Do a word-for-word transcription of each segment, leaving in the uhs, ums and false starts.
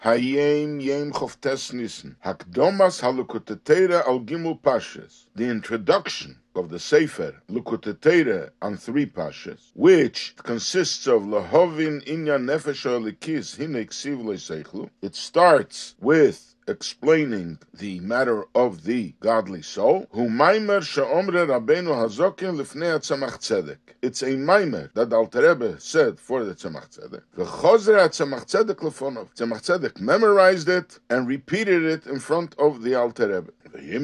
Hayem Yem Choftes Nissen. Hakdomas Halukut Teira Al Gimel Pashas. The introduction of the Sefer Likutei Torah on three pashas, which consists of Lahovin Inyan Nefesh Elikis Hine Ksiv Leiseichlu. It starts with explaining the matter of the godly soul. Hu maimer she'omre Rabbeinu Hazokin lifnei Tzemach Tzedek. It's a maimer that the Alter Rebbe said for the Tzemach Tzedek. V'chozre Tzemach Tzedek lefonov. Tzemach Tzedek memorized it and repeated it in front of the Alter Rebbe.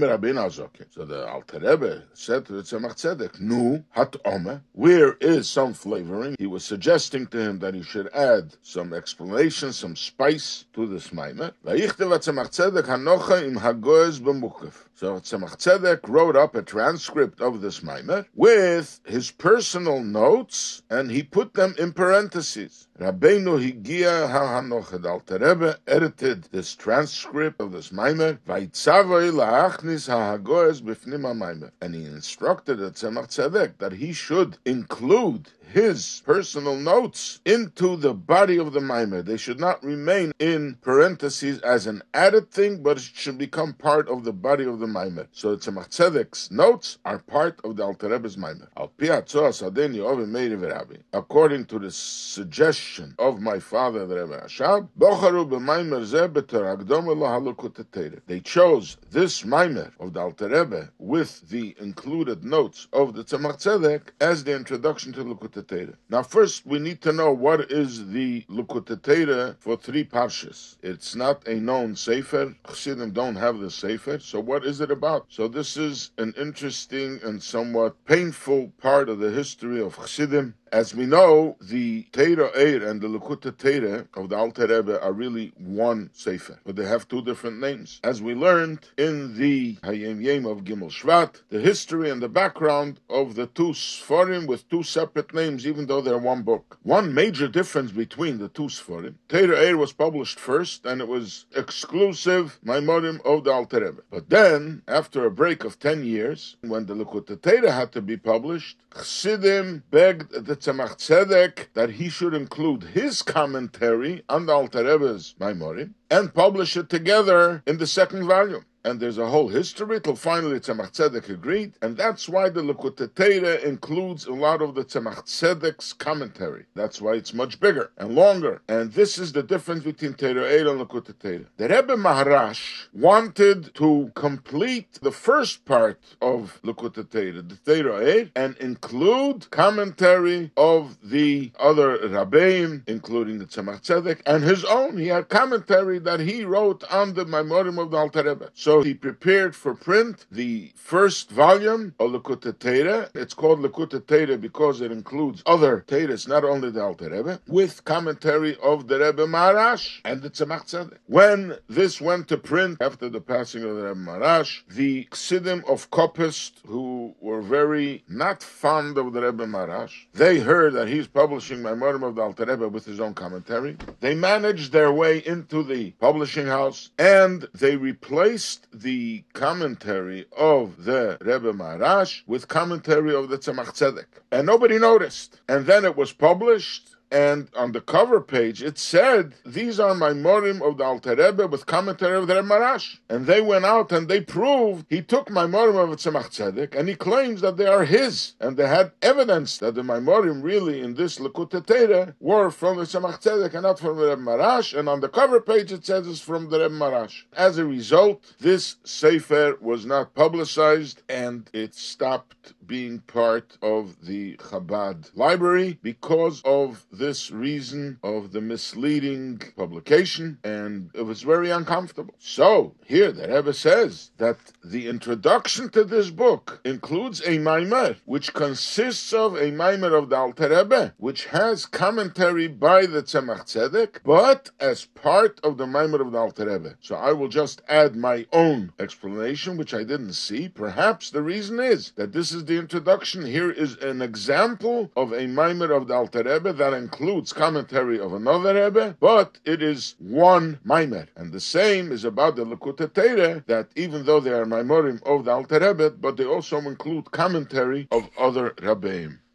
So the Alter Rebbe said to the Tzemach Tzedek, Nu hat ome, where is some flavoring? He was suggesting to him that he should add some explanation, some spice to this maimer. Vayichtav Tzemach Tzedek hanocha im hagoez b'mukaf. So Tzemach Tzedek wrote up a transcript of this maimer with his personal notes, and he put them in parentheses. Rabbeinu Higia HaHanocha. The Alter Rebbe edited this transcript of this maimer. Vaitzavoi la'achnis ha'hagoez b'fnim ha'maimer. And he instructed the Tzemach Tzedek that he should include his personal notes into the body of the maimer. They should not remain in parentheses as an added thing, but it should become part of the body of the maimer. So the Tzemach Tzedek's notes are part of the Alter Rebbe's maimer. Al pi hatzoa sadeni ovi meiri v'rabi. According to the suggestion of my father, the Rebbe Rashab, bocharu b'maimer zeh b'toragdom lo halukutei Torah. They chose this maimer of the Alter Rebbe with the included notes of the Tzemach Tzedek as the introduction to Likutei Torah. Now, first we need to know what is the Likutei Torah for three parshas. It's not a known sefer. Chassidim don't have the sefer. So what is it about? So this is an interesting and somewhat painful part of the history of Chassidim. As we know, the Torah Eir and the Likutei Torah of the Alter Rebbe are really one sefer, but they have two different names. As we learned in the Hayem Yem of Gimel Shvat, the history and the background of the two Sforim with two separate names, even though they're one book. One major difference between the two Sforim: Torah Eir was published first, and it was exclusive Maimorim of the Alter Rebbe. But then, after a break of ten years, when the Likutei Torah had to be published, Chassidim begged the Tzemach Tzedek that he should include his commentary on the Alter Rebbe's Maimorim and publish it together in the second volume. And there's a whole history till finally Tzemach Tzedek agreed, and that's why the Likutei Torah includes a lot of the Tzemach Tzedek's commentary. That's why it's much bigger and longer. And this is the difference between Torah Eir and Likutei Torah. The Rebbe Maharash wanted to complete the first part of Likutei Torah, the Torah Eir, and include commentary of the other Rabbeim, including the Tzemach Tzedek, and his own. He had commentary that he wrote on the Maimorim of the Alter Rebbe. So he prepared for print the first volume of Likutei Torah. It's called Likutei Torah because it includes other Torahs, not only the Alter Rebbe, with commentary of the Rebbe Maharash and the Tzemach Tzedek. When this went to print after the passing of the Rebbe Maharash, the Chassidim of Kopist, who were very not fond of the Rebbe Maharash, they heard that he's publishing Maimorim of the Alter Rebbe with his own commentary. They managed their way into the publishing house, and they replaced the commentary of the Rebbe Maharash with commentary of the Tzemach Tzedek. And nobody noticed. And then it was published, and on the cover page it said, these are Maimorim of the Alter Rebbe with commentary of the Rebbe Maharash. And they went out and they proved he took Maimorim of Tzemach Tzedek and he claims that they are his. And they had evidence that the Maimorim really in this Likutei Torah were from the Tzemach Tzedek and not from the Rebbe Maharash. And on the cover page it says it's from the Rebbe Maharash. As a result, this sefer was not publicized and it stopped being part of the Chabad library because of this reason of the misleading publication, and it was very uncomfortable. So, here the Rebbe says that the introduction to this book includes a maimer, which consists of a maimer of the Alter Rebbe, which has commentary by the Tzemach Tzedek, but as part of the maimer of the Alter Rebbe. So I will just add my own explanation, which I didn't see. Perhaps the reason is that this is the introduction. Here is an example of a maimer of the Alter Rebbe that includes commentary of another Rebbe, but it is one maimer. And the same is about the Likutei Torah, that even though they are maimorim of the Alter Rebbe, but they also include commentary of other Rabbeim.